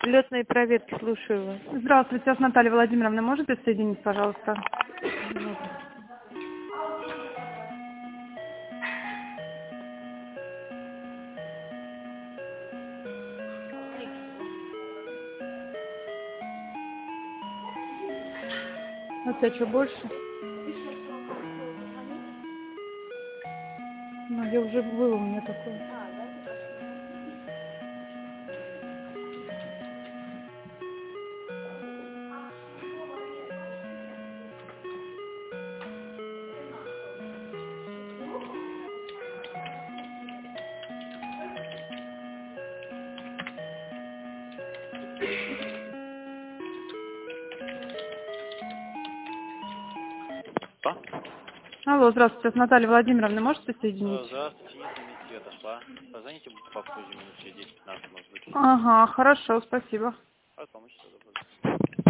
Летные проверки, слушаю вас. Здравствуйте, вас Наталья Владимировна, можете соединить, пожалуйста? А тебя что, больше? Ну, я уже было у меня такое. А? Алло, здравствуйте, вас Наталья Владимировна, можете соединить? Здравствуйте, нет, на месте отошла. Позвоните попозже, минут через 10-15, может быть. Ага, хорошо, спасибо. От помощи, всего доброго.